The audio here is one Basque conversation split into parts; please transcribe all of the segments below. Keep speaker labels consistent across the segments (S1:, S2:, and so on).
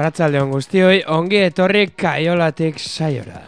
S1: Arratsalde on guztioi, ongi etorri Kaiolatik saiora.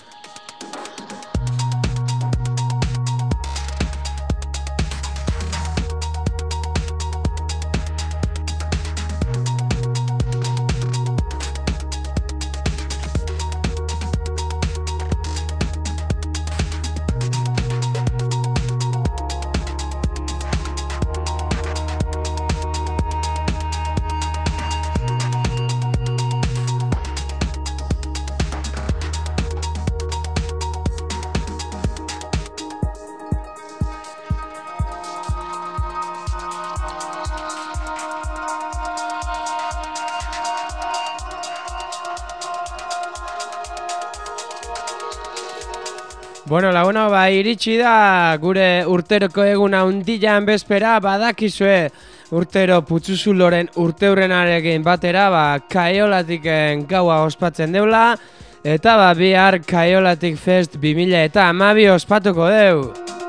S1: Bueno, iritsi da gure urteroko eguna hundian bezpera, badakizue urtero Putzuzuloren urteurrenarekin batera, Kaiolatiken gaua ospatzen deula, eta bihar Kaiolatik Fest 2012 ospatuko deu.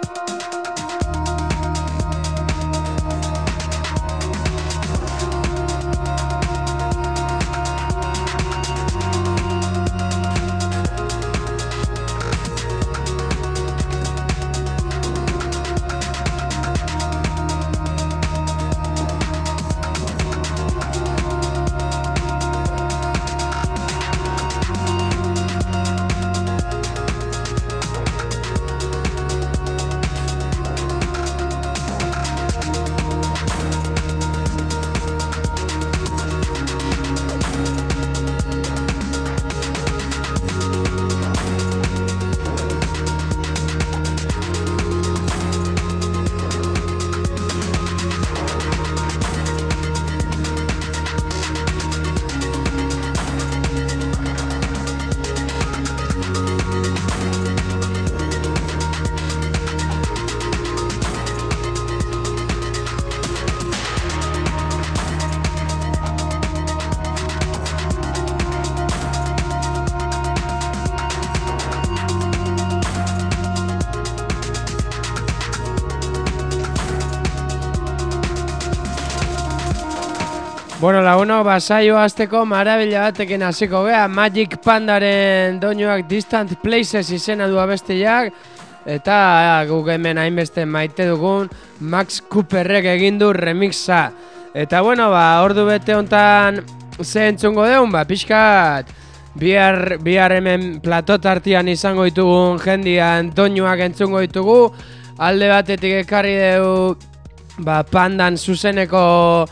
S1: Bueno, saio hasteko marabila batekin hasiko gea, Magic Pandaren doinuak Distant Places izena du abestiak, eta guk hemen hainbeste maite dugun Max Cooperrek egin du remixa. Eta ordu bete hontan ze entzungo deun, pixkat bihar hemen platot artean izango ditugun jendian doinuak entzungo ditugu, alde batetik ekarri deu Pandan zuzeneko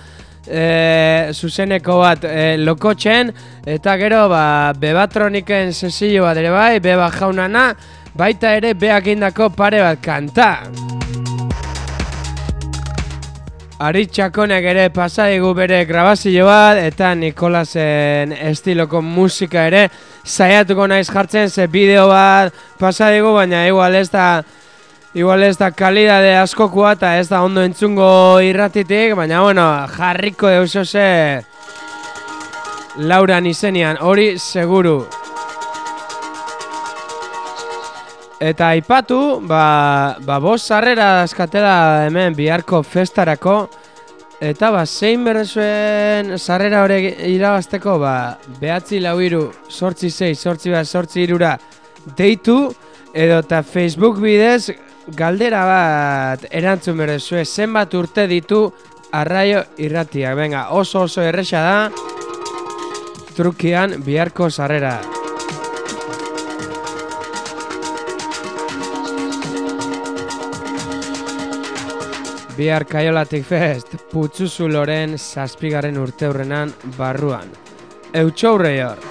S1: bat lokotzen, eta gero Bebatroniken sesio bat ere bai, Beba jaunana, baita ere beak indako pare bat kanta. Aritxakonek ere pasadigu bere grabazio bat, eta Nikolasen estiloko musika ere saiatuko naiz jartzen, ze bideo bat pasadigu, baina igual ez da kalidade askokoa eta ez da ondo entzungo irratitik, baina jarriko deusose Lauran izenian, hori seguru. Eta aipatu, bost sarrera dazkatela hemen biharko festarako, eta zein berrezuen sarrera hori irabazteko, 9-4-6-8-6-8-8-3 deitu, edo eta Facebook bidez galdera bat erantzun berezue, zenbat urte ditu Arraio irratiak. Venga, oso erresa da, trukian biharko sarrera. Bihar Kaiolatik Fest, Putzuzuloren 7. urteurrenan barruan. Eutxourreior!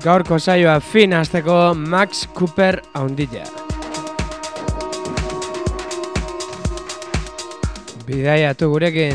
S1: gaurko saioa fin hasteko Max Cooper haundila. Bidaiatu gurekin.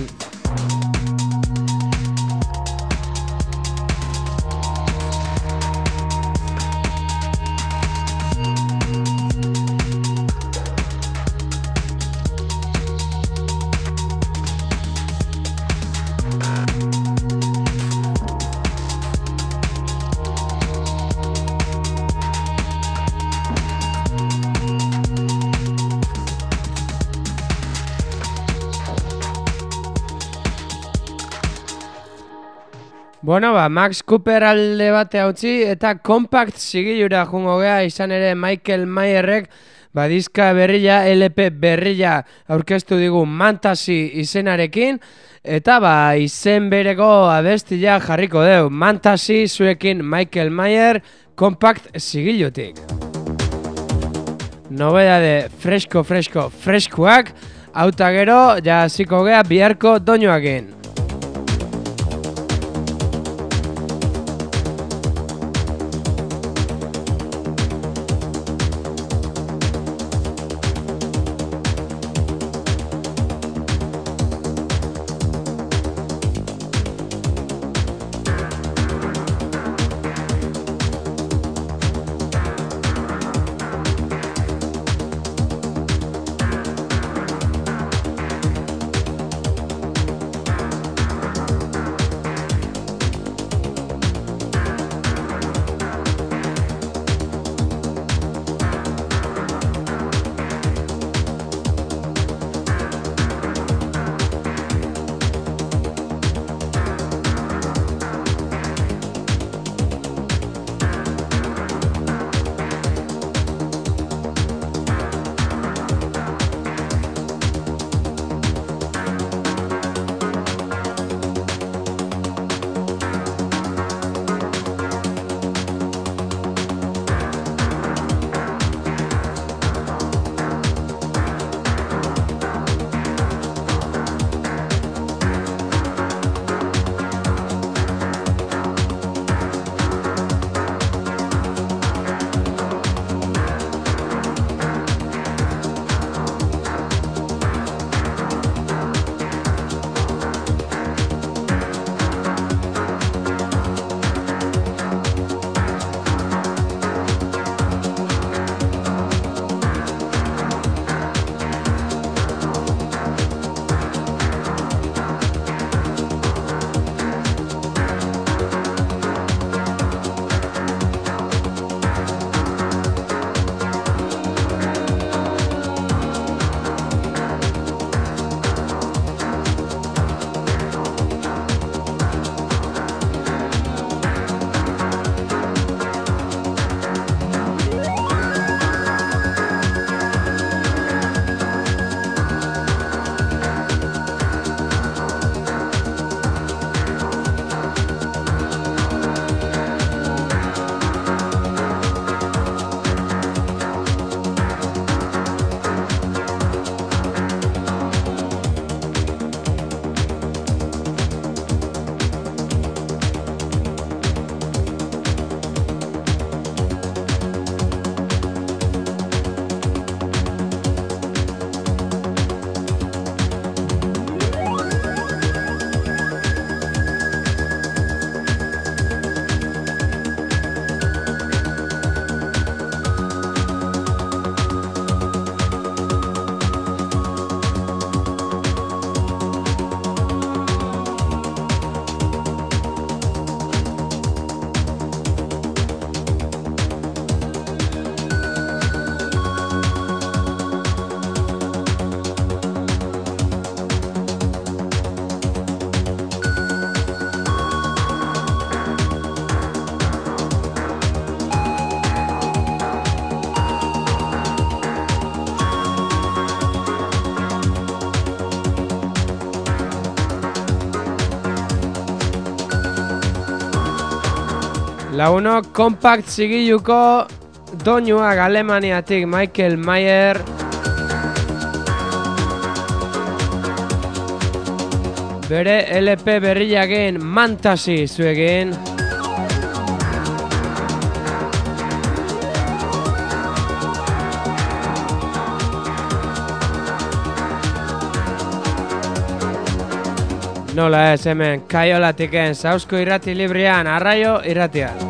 S1: Bueno, Max Cooper alde bate utzi eta Compact sigilura jungo gea, izan ere Michael Mayerrek diska berria, LP berria aurkeztu digu Fantasy izenarekin, eta izen bereko abestia jarriko deu. Fantasy zuekin Michael Mayer, Compact sigilutik. Nobedade freskoak, auta gero, ja hasiko gea biharko doinuakin. Lagunok Compact zigiluko doinuak Alemaniatik Michael Mayer. Bere LP berriaken Fantasy zuekin. Nola ez hemen Kaiolatiken Zauzko irrati librian, Arraio irratian.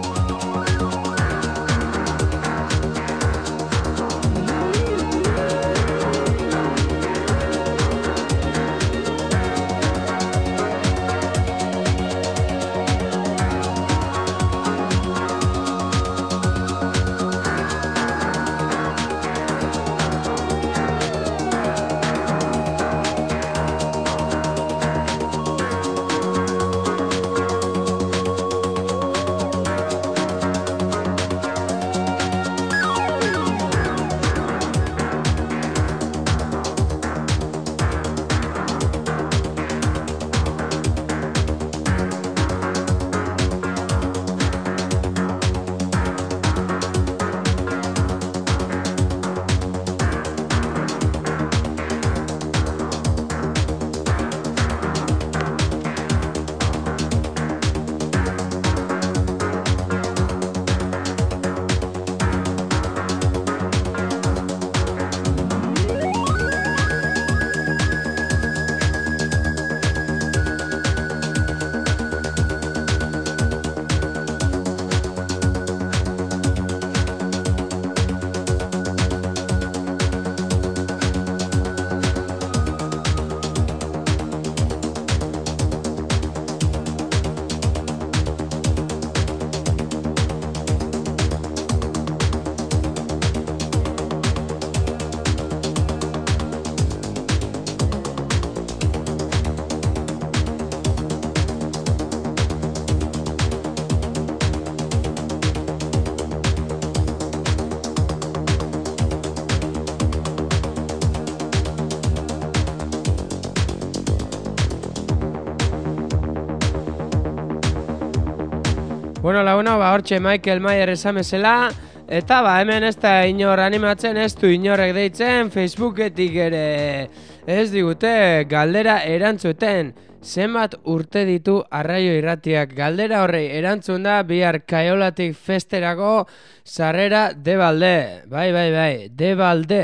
S1: Bueno, laguno, hortxe Michael Mayer esamezela, eta hemen ez da inor animatzen, ez du inorrek deitzen, Facebooketik ere ez digute galdera erantzuten. Zenbat urte ditu Arraio irratiak? Galdera horrei erantzun da bihar Kaiolatik festerako sarrera Debalde. Bai, Debalde.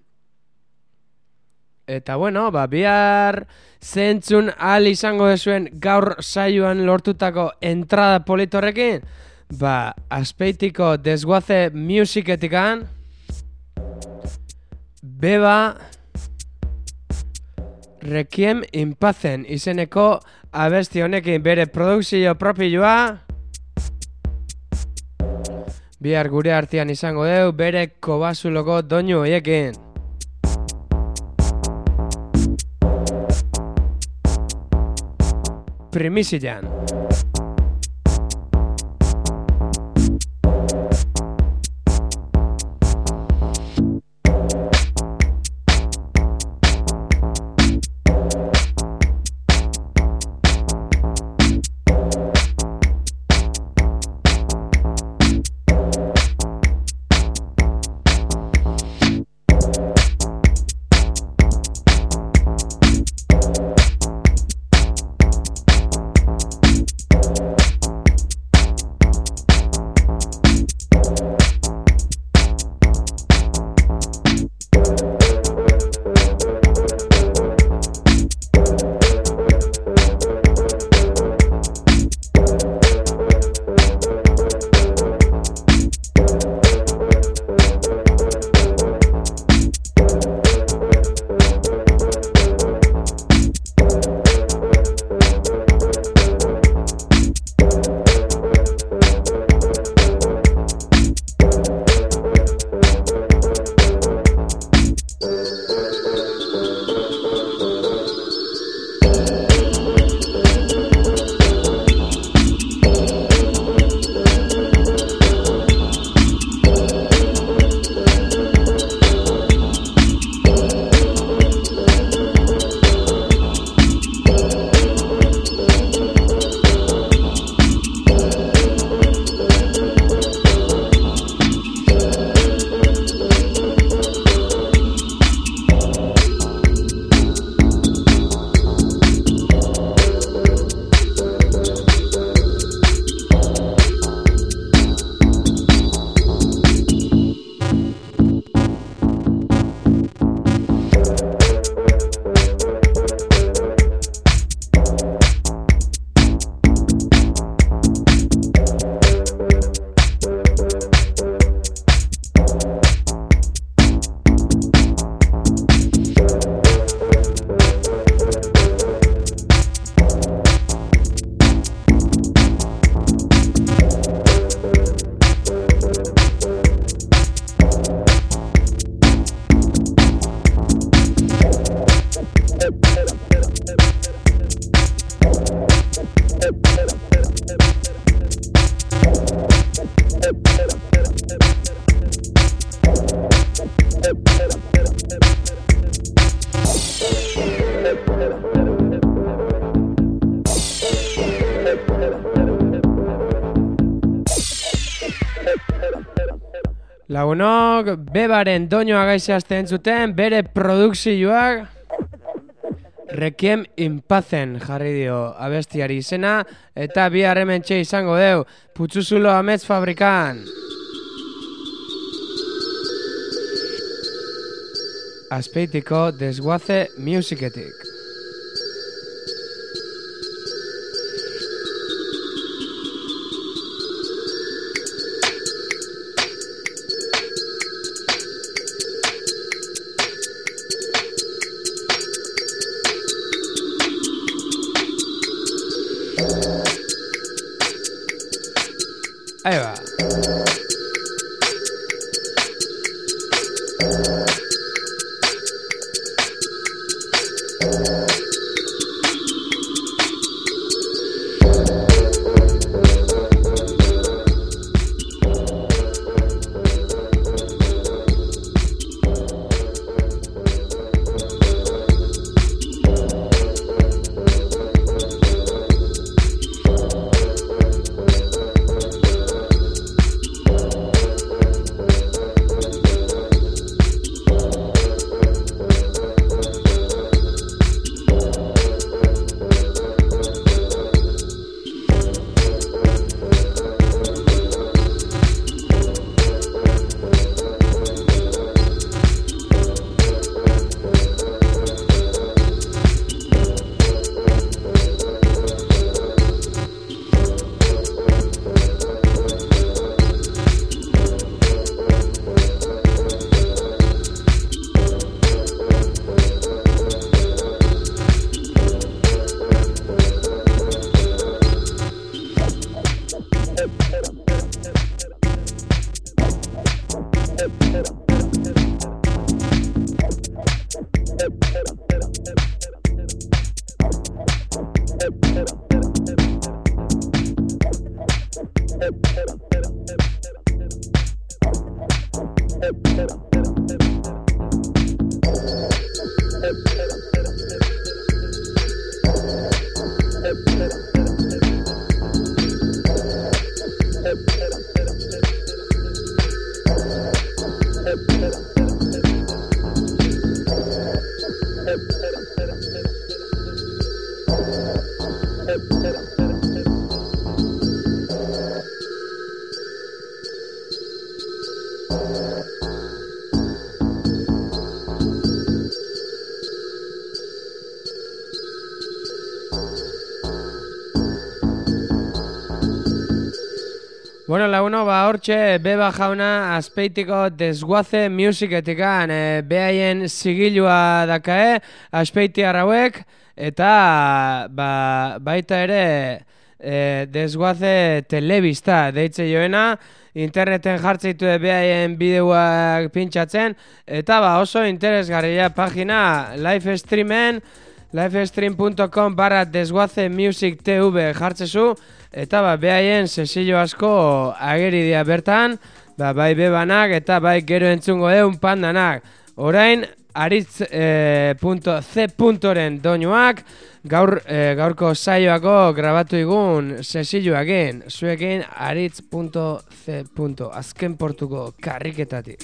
S1: Eta bueno, bihar zentzun ahal izango dezuen gaur saioan lortutako entrada politorrekin, Azpeitiko Desguaze Musicetikan, Beba Requiem in Pacen izeneko abesti honekin bere produkzio propioa bihar gure artean izango deu bere kobasuloko doinu hoiekin. Primizian. Lagunok, bebaren doinoa gaizazte entzuten, bere produkzioak Requiem in Pacen jarri dio abestiari izena, eta bi harrementxe izango deu, Putzuzulo Amets Fabrikan. Azpeitiko Desguaze Musicetik. Ahí va. Bueno, laguno, hortxe, beba jauna Azpeitiko Desguaze Musicetikan, behaien zigilua dakae, Azpeitiar hauek, eta baita ere Desguaze Telebista deitze joena, interneten jartzeitu behaien bideoak pintxatzen, eta oso interesgarria pagina livestreamen, livestream.com/Desguaze Music TV jartzezu, eta behaien sesillo asko ageri dira bertan, bai bebanak eta bai gero entzungo eun pandanak. Orain, aritz.c.ren doinuak, gaurko saioako grabatu igun sesilloakin, zuekin aritz.c. azken portuko karriketatik.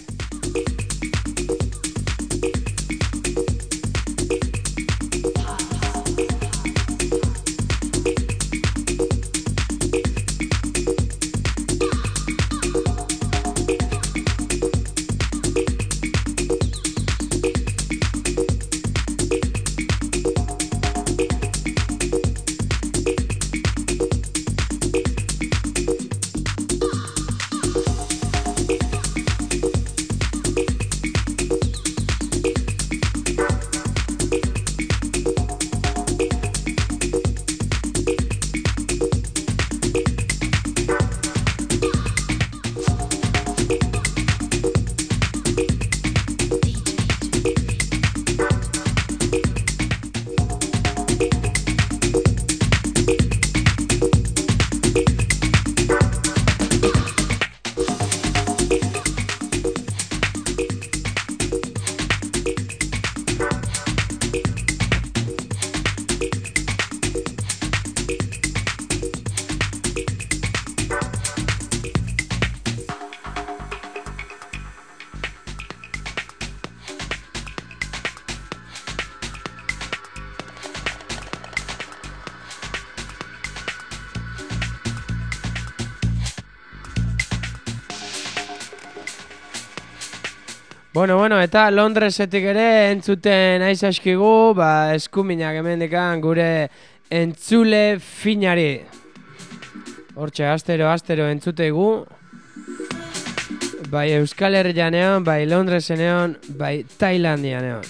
S1: Bueno, eta Londresetik ere entzuten aizaskigu, eskuminak hemendikan gure entzule finari. Hortxe, astero entzuteigu. Bai Euskal Herrian egon, bai Londresen egon, bai Tailandian egon.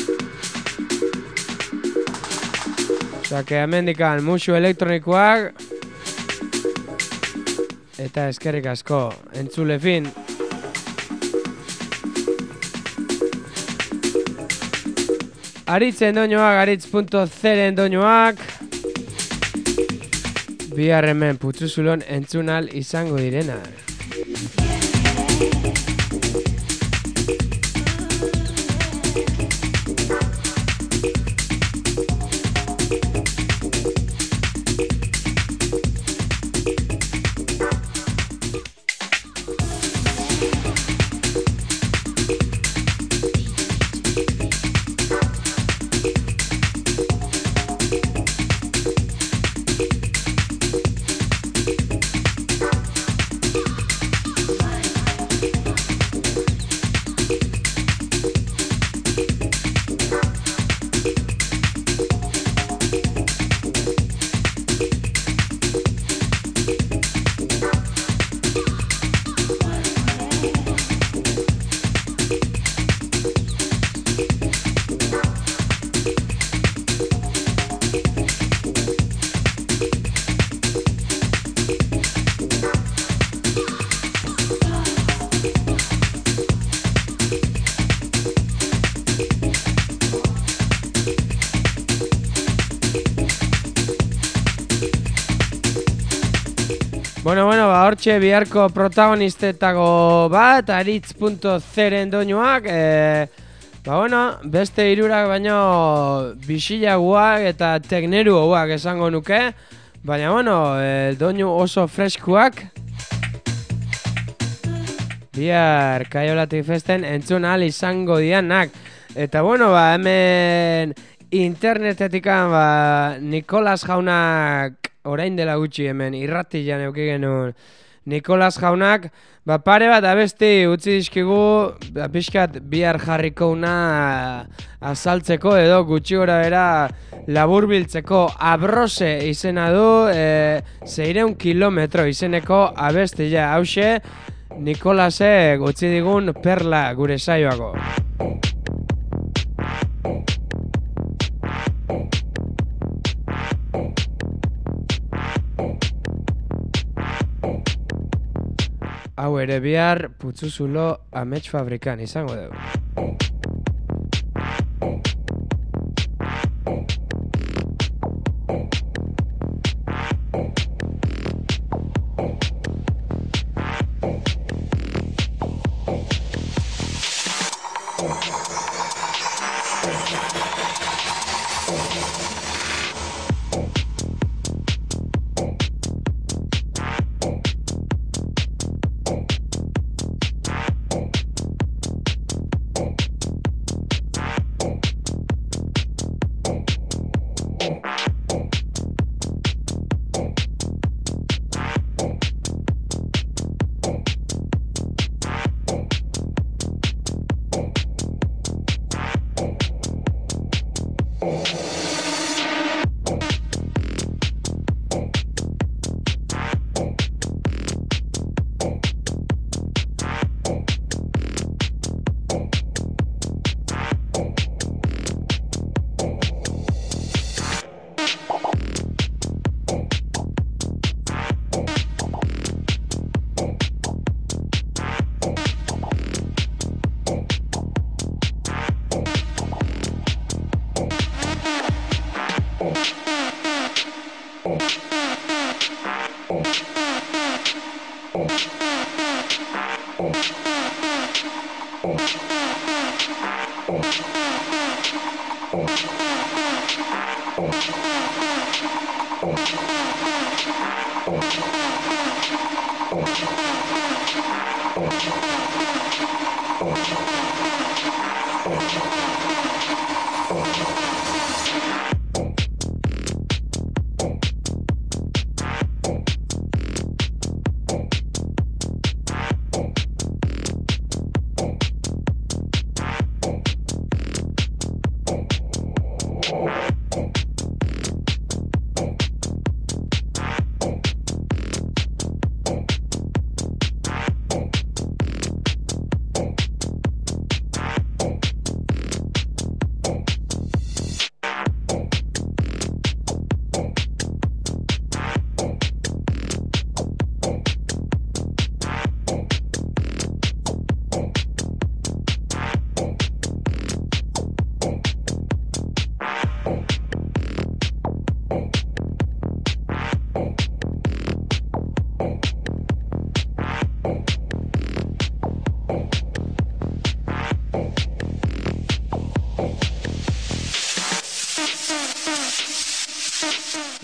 S1: Osake, hemendikan musu elektronikoak. Eta eskerrik asko, entzule fin. Aritzen doinoak, aritz.zeren doinoak. Bihar hemen putzuzulon entzunal izango direna. Bueno, hortxe biharko protagonistetako bat, aritz.zeren doinuak, beste hirurak baino bisilaguak eta tekneruak esango nuke, baina doinu oso freskuak. Bihar Kaiolatik festen entzun ahal izango dianak. Eta hemen internetetikan Nikolas jaunak orain dela gutxi hemen irratian euki genuen Nikolas jaunak pare bat abesti utzi dizkigu pixkat bihar jarrikouna azaltzeko edo gutxi gora bera laburbiltzeko. Abrose izena du 600 kilometro izeneko abestia hauxe Nikolasek utzi digun perla gure saioako. Hau ere bihar putzuzulo amets fabrikan izango dugu.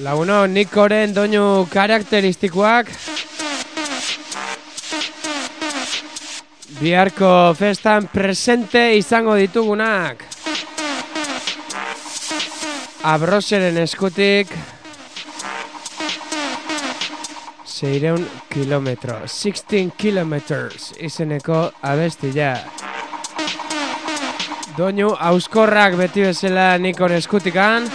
S1: Laguno, Nikoren doinu karakteristikoak biharko festan presente izango ditugunak. Abroseren eskutik 600 kilometro, 16 kilometers izeneko abestia. Doinu auskorrak beti bezala Nikon eskutikan.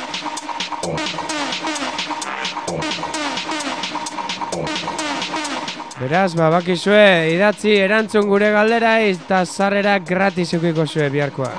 S1: Beraz, bakizue, idatzi erantzun gure galdera eta sarrera gratis eukiko zue biharkoa.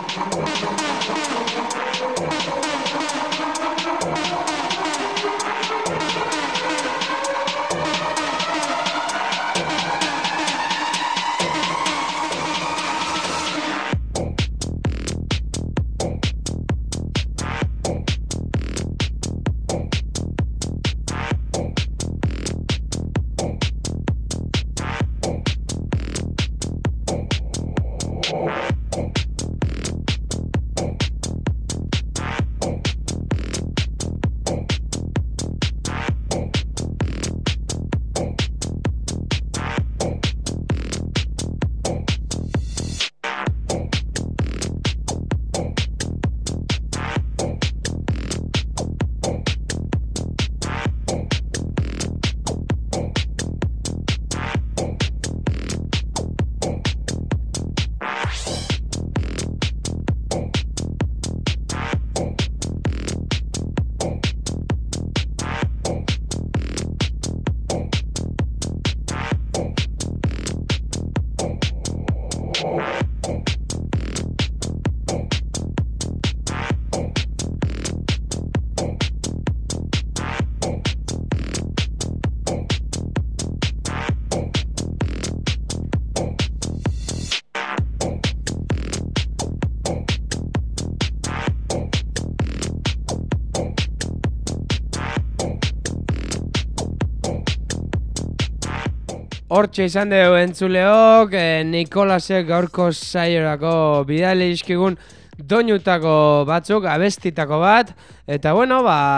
S1: Hortxe izan dugu entzuleok, Nikolasek gaurko saiorako bidali izkigun doinutako batzuk, abestitako bat, eta bueno,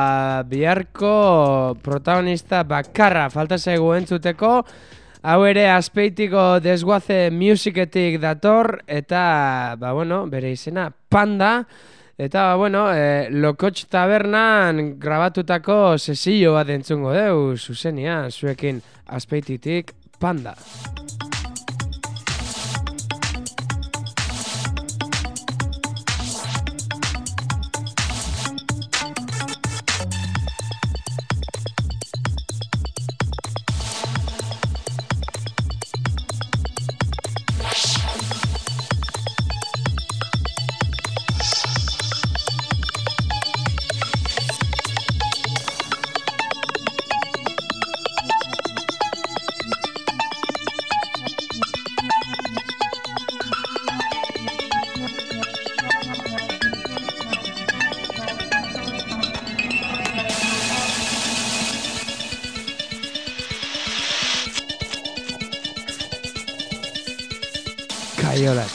S1: biharko protagonista bakarra falta zaigu entzuteko, hau ere Azpeitiko Desguaze Musicetik dator, eta bere izena Panda, eta Lokotx Tabernan grabatutako sesillo bat entzungo dugu, zuzenia, zuekin Azpeititik Panda. Kaiolati.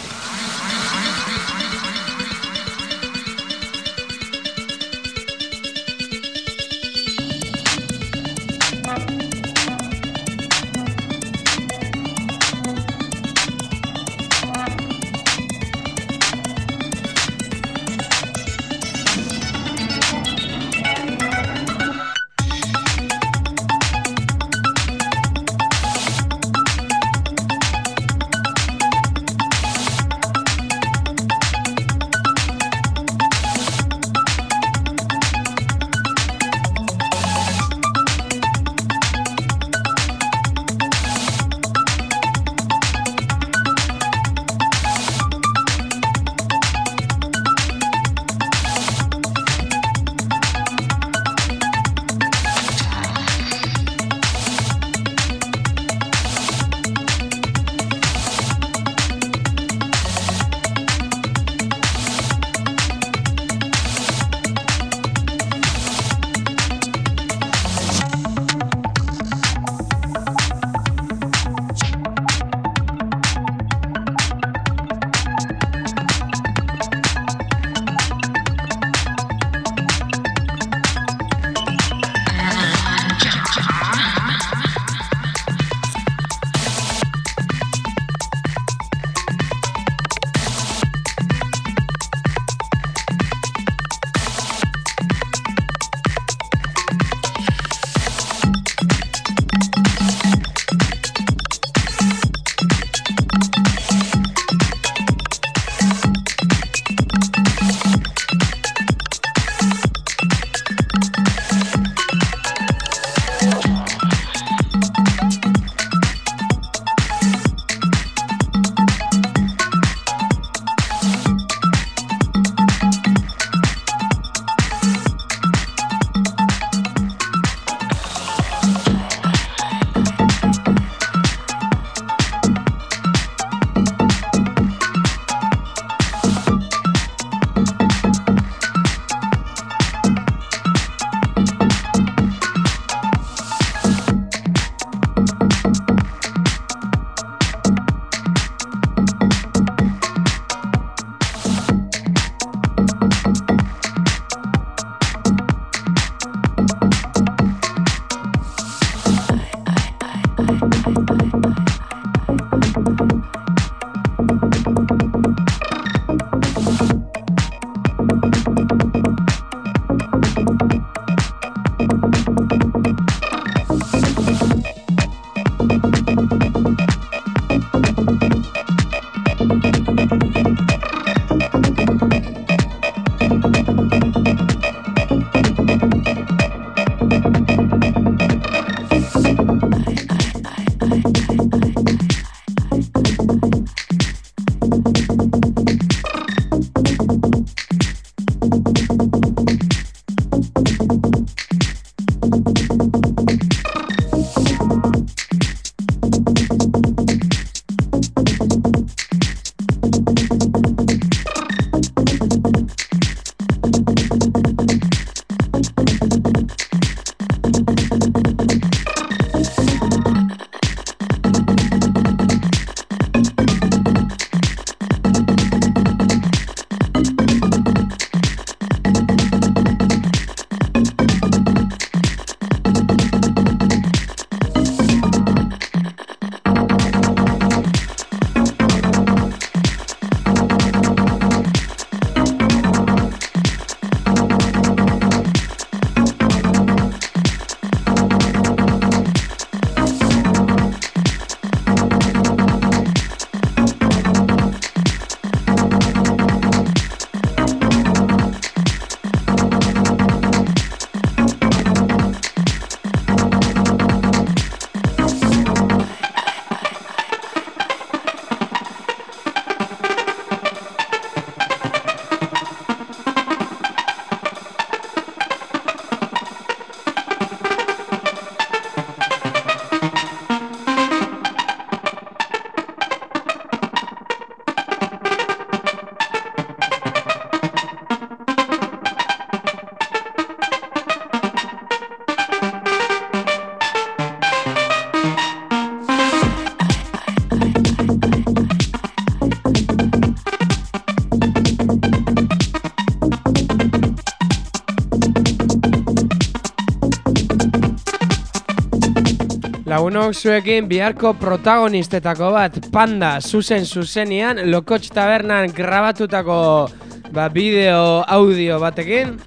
S1: Lagunok zuekin biharko protagonistetako bat, Panda, zuzenean, Lokotx Tabernan grabatutako bideo, audio batekin.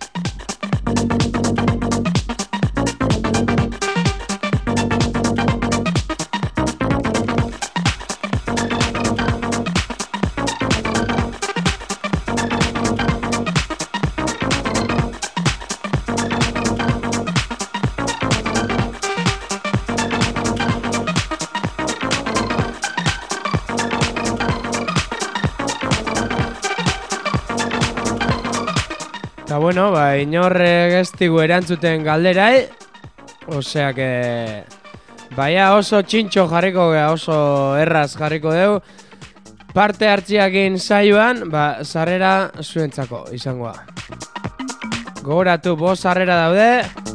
S1: Eta bueno, inorrek ez digu erantzuten galderai, osea que baia oso txintxo jarriko gea, oso erraz jarriko deu. Parte hartziakin saioan, sarrera zuentzako izangoa. Gogoratu, 5 sarrera daude.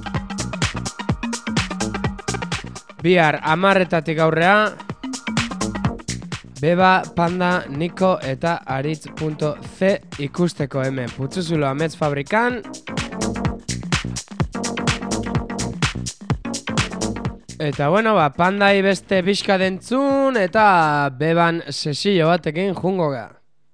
S1: Bihar 10:00 aurrea. Beba, Panda, Niko eta Aritz.c ikusteko hemen Putzuzulo Amets Fabrikan. Eta bueno, Pandai beste pixka dentzun eta Beban sesillo batekin jungo ga.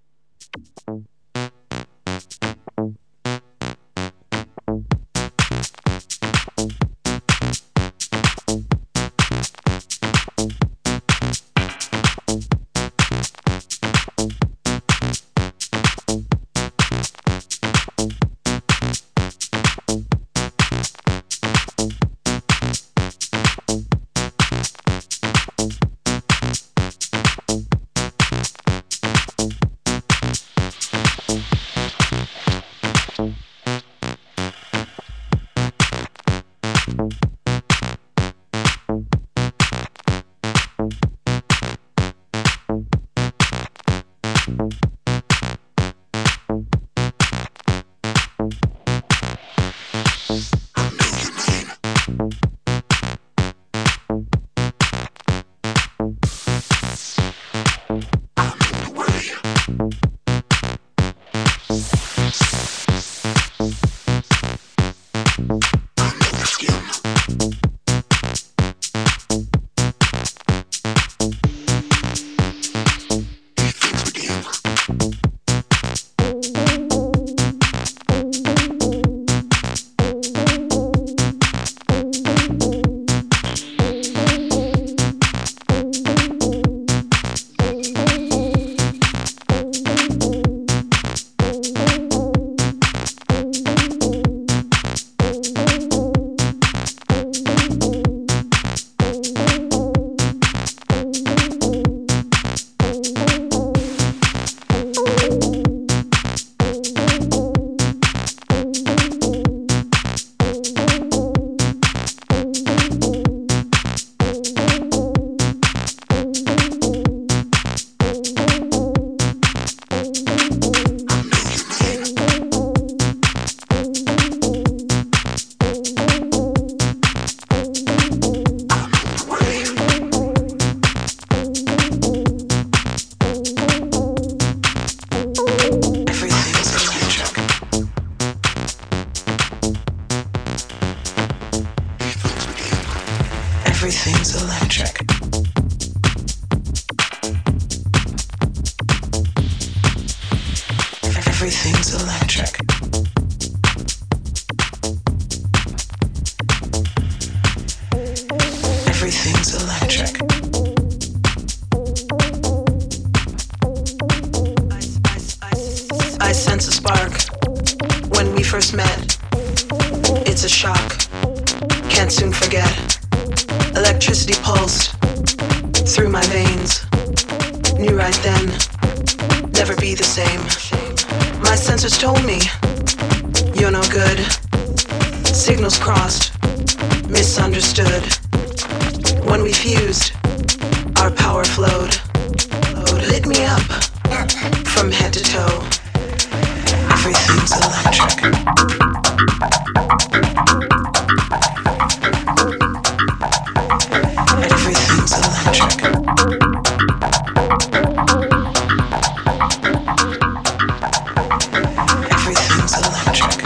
S2: Everything's electric. Everything's electric. Everything's electric. I sense a spark when we first met. It's a shock, can't soon forget. Electricity pulsed through my veins. Knew right then, never be the same. My sensors told me, you're no good. Signals crossed, misunderstood. When we fused, our power flowed. Lit me up, from head to toe. Everything's electric. Everything's electric. Everything's electric.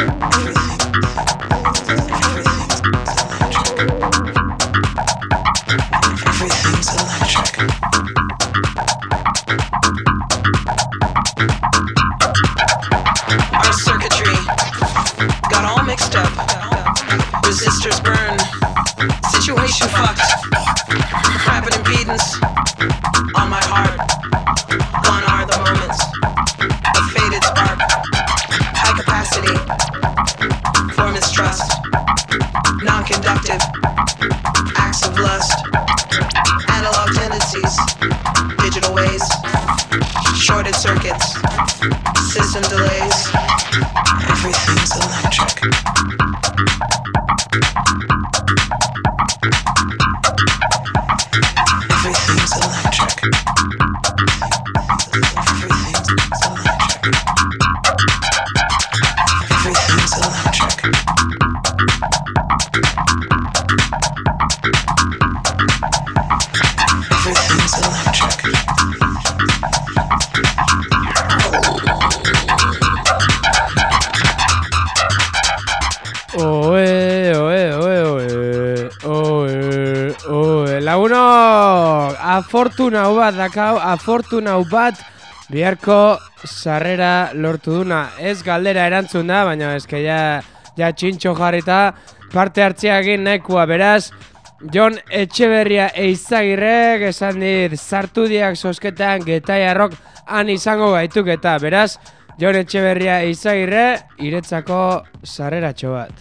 S1: afortunau bat dakau, afortunau bat biharko sarrera lortu duna. Ez galdera erantzun da, baina eske ja txintxo jarrita parte hartzea egin nahikoa, beraz, Jon Etxeberria Eizagirrek esan dit sartu diak sosketan Getaiarrok han izango gaituk eta beraz, Jon Etxeberria Eizagirre iretzako sarreratxo bat.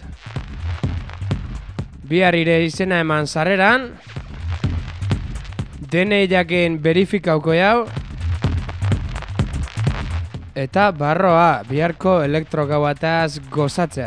S1: Bihar ire izena eman sarreran, denei jakin verifikauko jau, eta barroa biharko elektrogauataz gozatzea.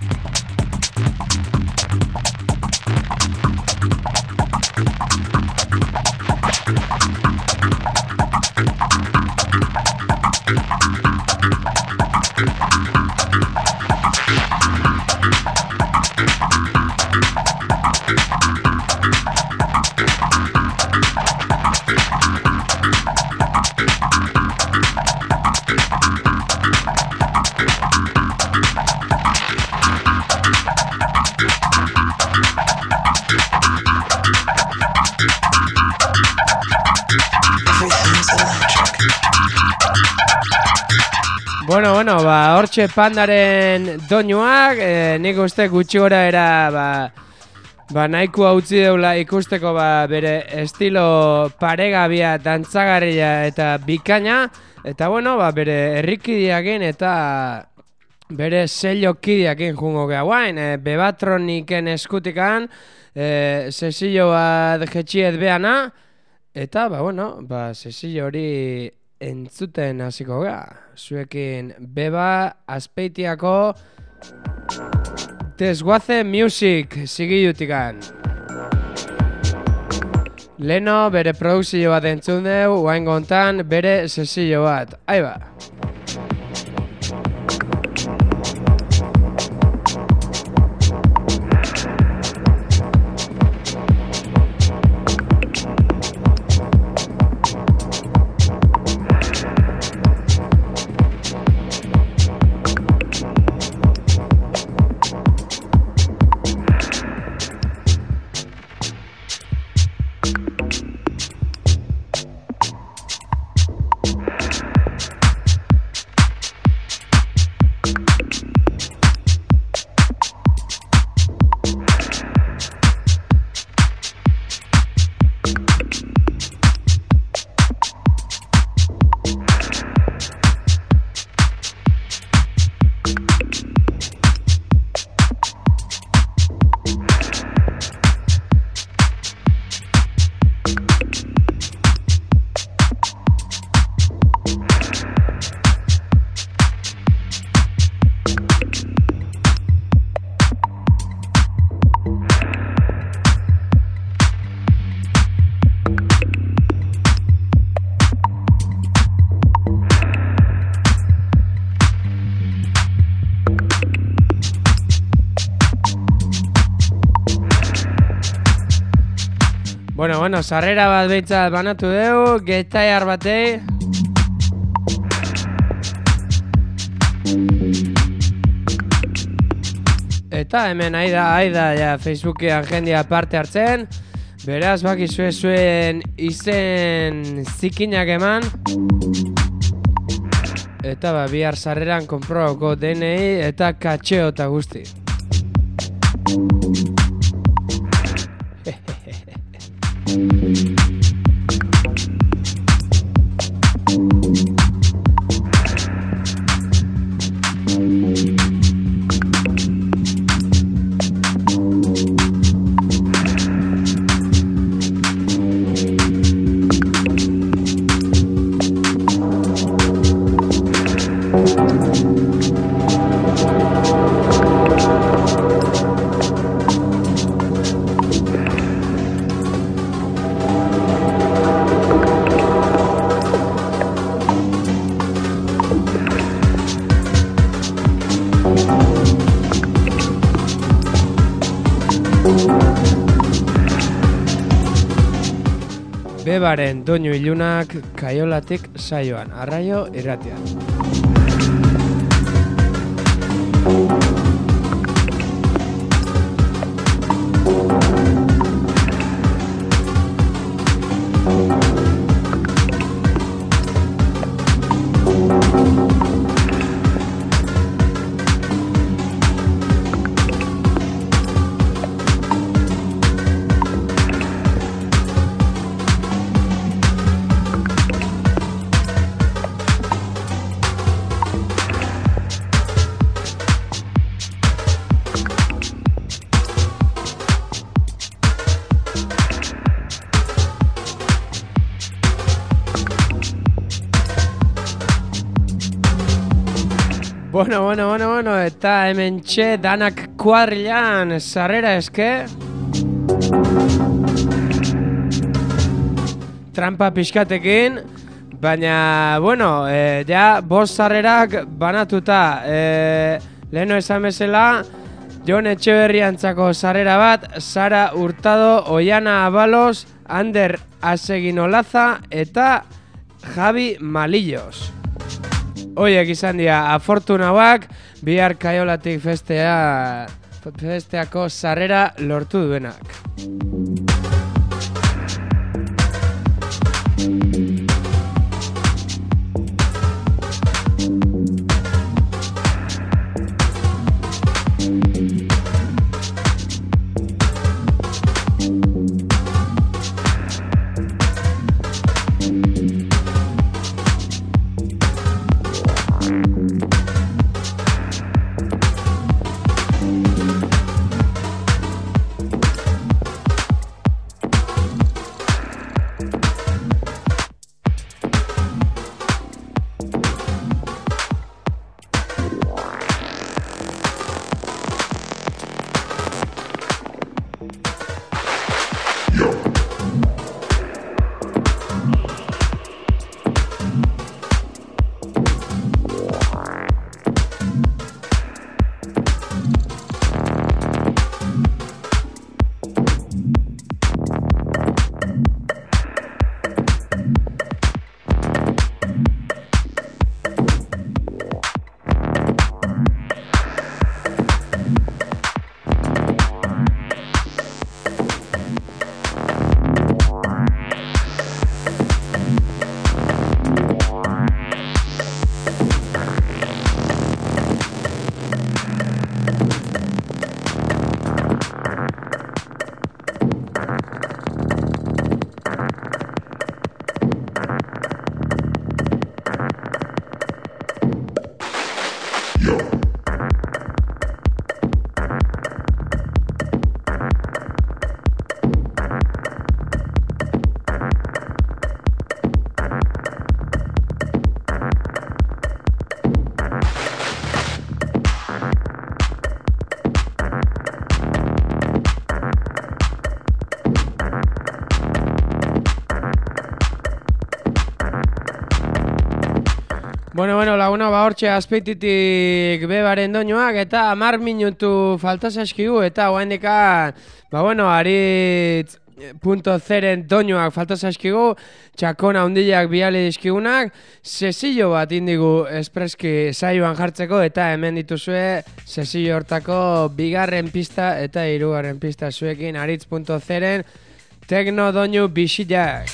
S1: Bueno, ba, hortxe pandaren doinuak, nik uste gutxi gora era, nahikoa utzi deula ikusteko bere estilo paregabia, dantzagarria eta bikaina, eta bueno, bere herrikideakin eta bere sellokideakin jungo geha guain, Bebatroniken eskutikan, sesillo bat jetxiet behana, eta sesillo hori entzuten hasiko geha. Zuekin Beba Azpeitiako Desguaze Music zigilutikan. Leno bere produzio bat entzun deu, guain gontan bere sesillo bat. Aiba! Bueno, sarrera bat behitzat banatu deu, Getaiar batei. Eta hemen aida ja Facebookean jendia parte hartzen. Beraz, bakizue zuen izen zikinak eman. Eta bihar sarreran konprobako DNI eta katxeo eta guzti. Bebaren doinu ilunak Kaiolatik saioan, Arraio irratian. Bueno, eta hemen txe danak kuadrilan sarrera eske. Trampa pixkatekin, baina, bueno, ja, bost sarrerak banatuta. Leheno esan bezala, Jon Etxeberriantzako sarrera bat, Sara Hurtado, Oiana Abalos, Ander Asegin-Olaza eta Javi Malillos. Hoiek izan dira afortunauak, bihar Kaiolatik festeako sarrera lortu duenak. Bueno, laguna, hortxe azpeititik bebaren doinoak eta 10 minutu falta zaizkigu eta oaindikan, Aritz .0-en doinoak falta zaizkigu, txakona hundiak biali dizkigunak, sesillo bat indigu espreski saioan jartzeko eta hemen dituzue sesillo hortako bigarren pista eta hirugarren pista zuekin Aritz .0-en tekno doinu bisiak.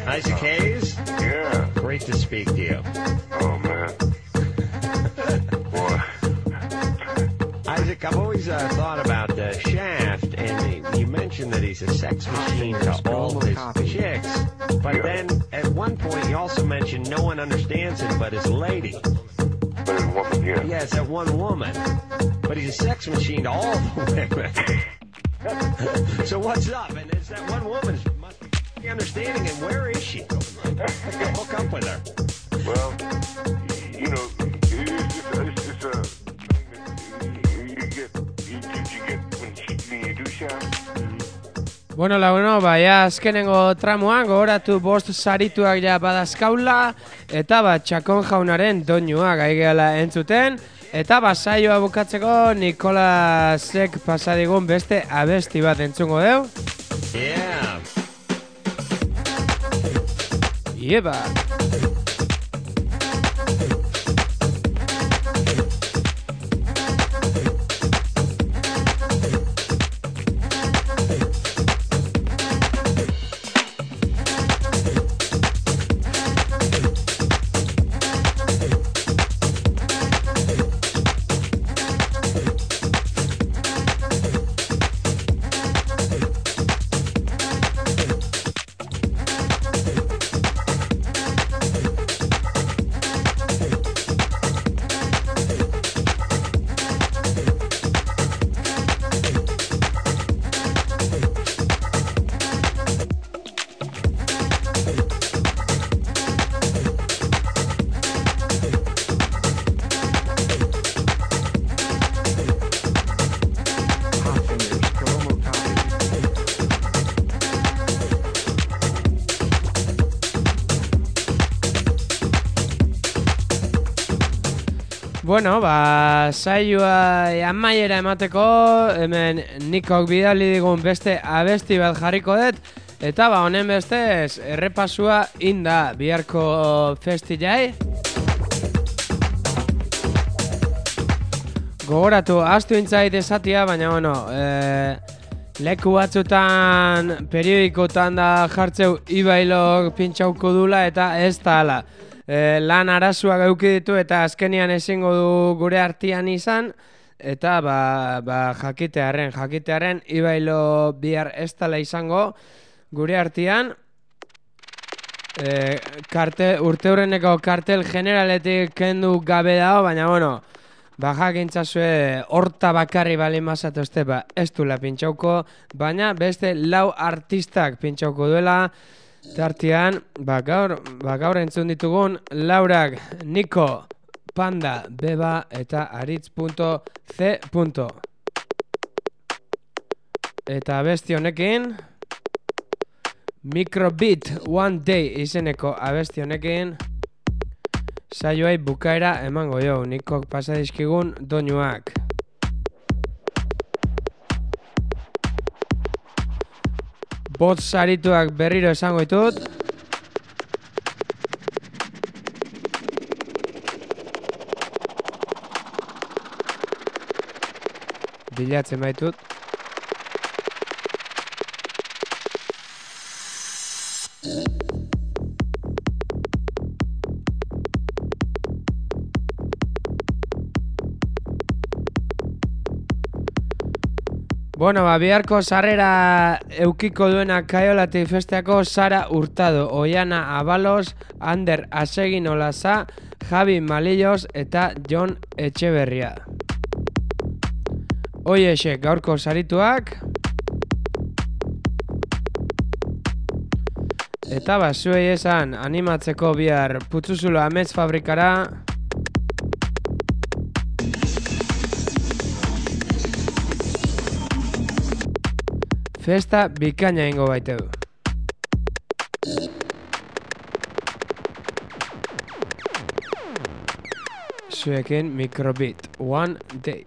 S3: Isaac Hayes?
S4: Yeah.
S3: Great to speak to you.
S4: Oh, man. Boy.
S3: Isaac, I've always thought about Shaft, and you mentioned that he's a sex machine to all his chicks. But then, at one point, you also mentioned no one understands him but his lady.
S4: But his woman, yeah.
S3: Yeah, it's that one woman. But he's a sex machine to all the women. So what's up? And it's that one woman must be understanding, and where is she? Hook up with her.
S4: Well, you know, it's a thing that you get when you do Shaft.
S1: Bueno, laguno, ja azkenengo tramoan gogoratu 5 sarituak ja badazkaula eta txakon jaunaren doinuak aigeala entzuten eta saioa bukatzeko Nikolasek pasadigun beste abesti bat entzungo deu.
S3: Yeah.
S1: Ieba. Bueno, saioa amaiera emateko, hemen Nikok bidali digun beste abesti bat jarriko dut, eta honen bestez errepasua inda biharko festillai. Gogoratu, astu intzait esatia, baina leku batzutan, periodikotan da jartzeu ibailok pintxauko dula eta ez da hala. Lan arazoak eduki ditu eta azkenian ezingo du gure artean izan eta jakitearen ibailo bihar ez dela izango gure artean. Urteurreneko kartel generaletik kendu gabe dago, baina jakintzazue horta bakarri bali mazatuzte ez dula pintxauko, baina beste 4 artistak pintxauko duela. Tartian, gaur entzun ditugun Laurak, Niko, Panda, Beba eta Aritz.c. Eta abesti honekin Microbeat One Day izeneko abesti honekin saioai bukaera emango jo, Nikok pasadizkigun doinuak. Bot sarituak berriro esango ditut. Bilatzen baitut. Biharko sarrera eukiko duena Kaiolati festeako Sara Hurtado, Oiana Abalos, Ander Asegin Olaza, Javi Malillos eta Jon Etxeberria. Hoiexek gaurko sarituak. Eta zuei esan animatzeko bihar Putzuzulo Amets Fabrikara. Festa bikaina ingo baiteu. Zuekin Microbeat One Day.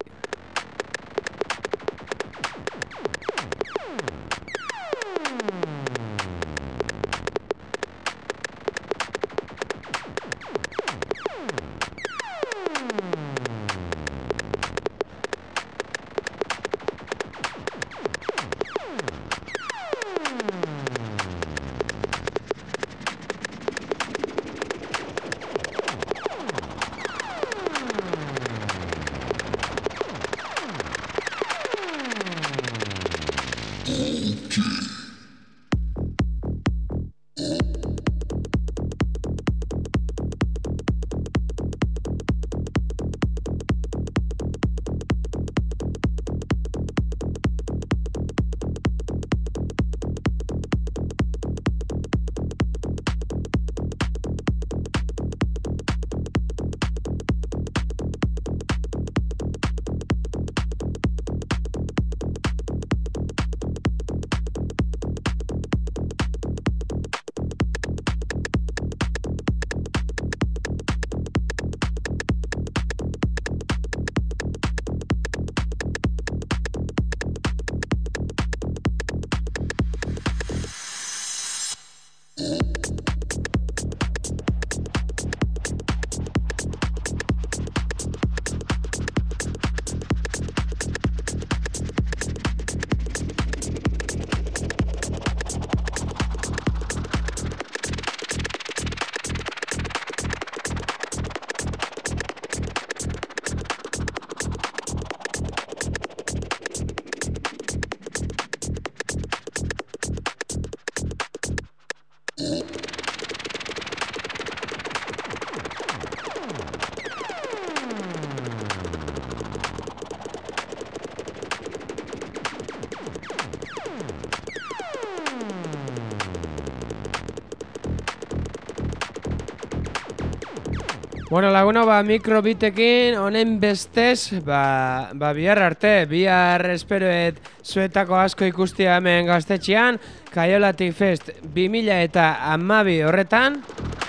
S1: Bueno, laguna, mikrobitekin honen bestez, bihar arte, bihar esperoet zuetako asko ikustia hemen Gaztetxean, Kaiolatik Fest 2012 horretan.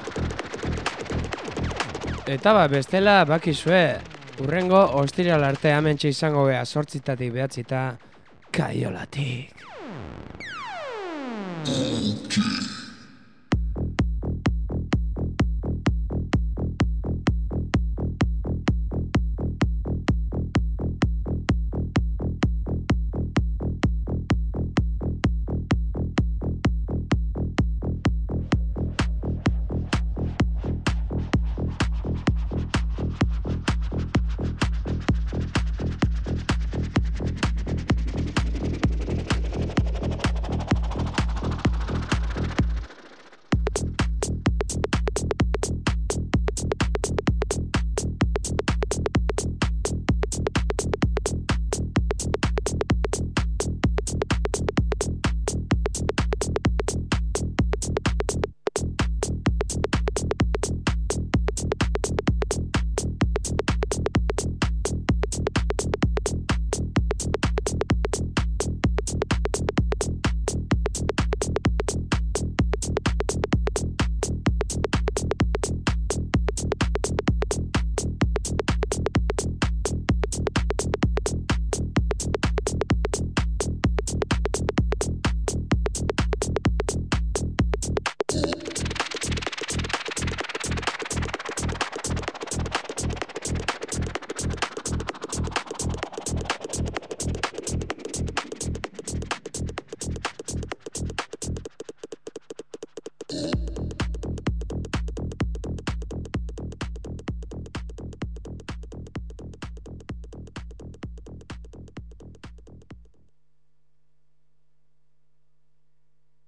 S1: Eta bestela bakizue, urrengo ostiral arte hementxe izango gea, 8:00 9:00 Kaiolatik.